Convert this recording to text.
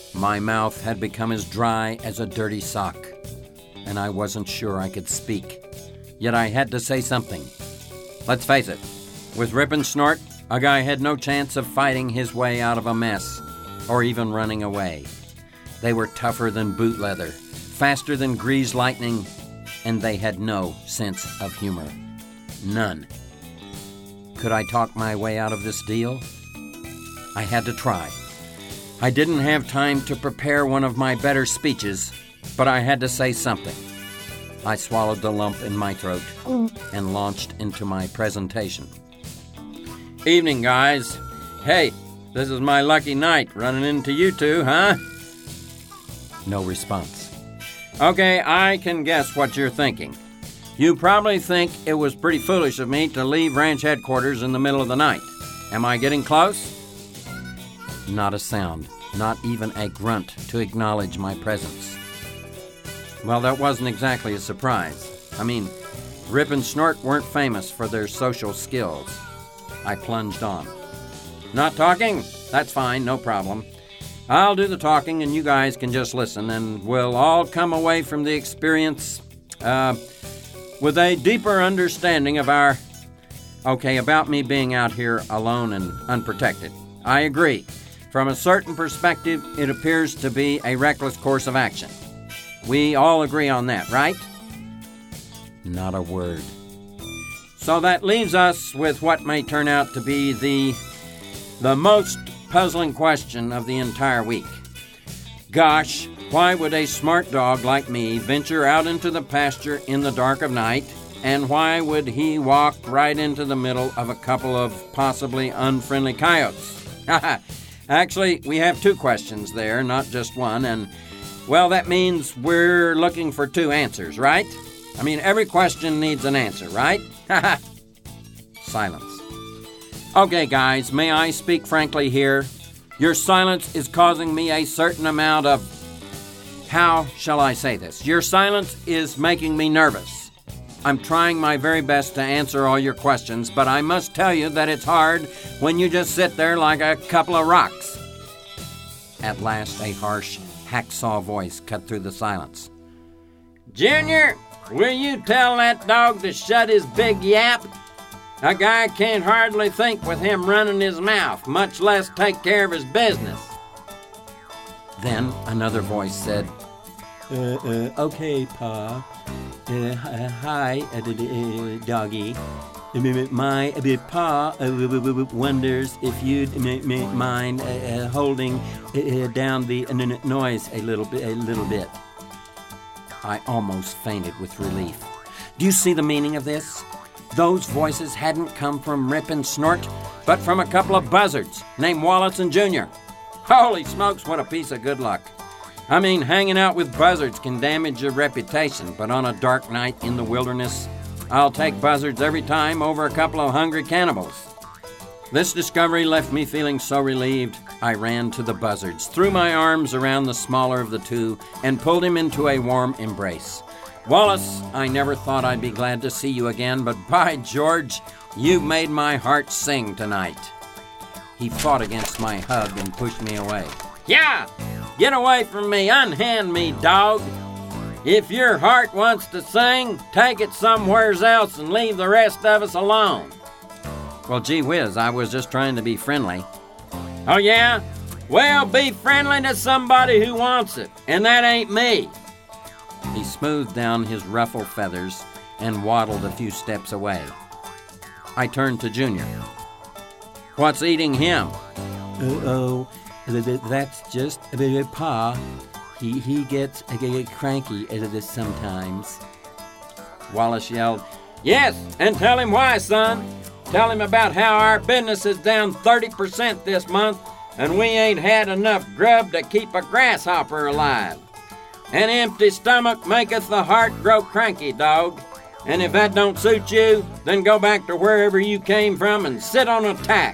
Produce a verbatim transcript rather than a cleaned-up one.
My mouth had become as dry as a dirty sock, and I wasn't sure I could speak. Yet I had to say something. Let's face it, with Rip and Snort, a guy had no chance of fighting his way out of a mess, or even running away. They were tougher than boot leather, faster than greased lightning, and they had no sense of humor. None. Could I talk my way out of this deal? I had to try. I didn't have time to prepare one of my better speeches, but I had to say something. I swallowed the lump in my throat and launched into my presentation. Evening, guys. Hey, this is my lucky night running into you two, huh? No response. Okay, I can guess what you're thinking. You probably think it was pretty foolish of me to leave ranch headquarters in the middle of the night. Am I getting close? Not a sound, not even a grunt to acknowledge my presence. Well, that wasn't exactly a surprise. I mean, Rip and Snort weren't famous for their social skills. I plunged on. Not talking? That's fine, no problem. I'll do the talking and you guys can just listen, and we'll all come away from the experience uh, with a deeper understanding of our... Okay, about me being out here alone and unprotected. I agree. From a certain perspective, it appears to be a reckless course of action. We all agree on that, right? Not a word. So that leaves us with what may turn out to be the, the most puzzling question of the entire week. Gosh, why would a smart dog like me venture out into the pasture in the dark of night? And why would he walk right into the middle of a couple of possibly unfriendly coyotes? Actually, we have two questions there, not just one, and, well, that means we're looking for two answers, right? I mean, every question needs an answer, right? Silence. Okay, guys, may I speak frankly here? Your silence is causing me a certain amount of... How shall I say this? Your silence is making me nervous. I'm trying my very best to answer all your questions, but I must tell you that it's hard when you just sit there like a couple of rocks. At last, a harsh, hacksaw voice cut through the silence. Junior, will you tell that dog to shut his big yap? A guy can't hardly think with him running his mouth, much less take care of his business. Then another voice said, Uh, uh, okay, Pa. Uh, hi, uh, uh, doggy. My uh, Pa uh, wonders if you'd m- mind uh, uh, holding uh, down the uh, n- noise a little bit. A little bit. I almost fainted with relief. Do you see the meaning of this? Those voices hadn't come from Rip and Snort, but from a couple of buzzards named Wallace and Junior. Holy smokes, what a piece of good luck. I mean, hanging out with buzzards can damage your reputation, but on a dark night in the wilderness, I'll take buzzards every time over a couple of hungry cannibals. This discovery left me feeling so relieved, I ran to the buzzards, threw my arms around the smaller of the two, and pulled him into a warm embrace. Wallace, I never thought I'd be glad to see you again, but by George, you've made my heart sing tonight. He fought against my hug and pushed me away. Yeah! Get away from me, unhand me, dog. If your heart wants to sing, take it somewheres else and leave the rest of us alone. Well, gee whiz, I was just trying to be friendly. Oh, yeah? Well, be friendly to somebody who wants it, and that ain't me. He smoothed down his ruffled feathers and waddled a few steps away. I turned to Junior. What's eating him? Uh-oh. That's just a bit of Pa. He he gets a get cranky at this sometimes. Wallace yelled, Yes, and tell him why, son. Tell him about how our business is down thirty percent this month, and we ain't had enough grub to keep a grasshopper alive. An empty stomach maketh the heart grow cranky, dog. And if that don't suit you, then go back to wherever you came from and sit on a tack.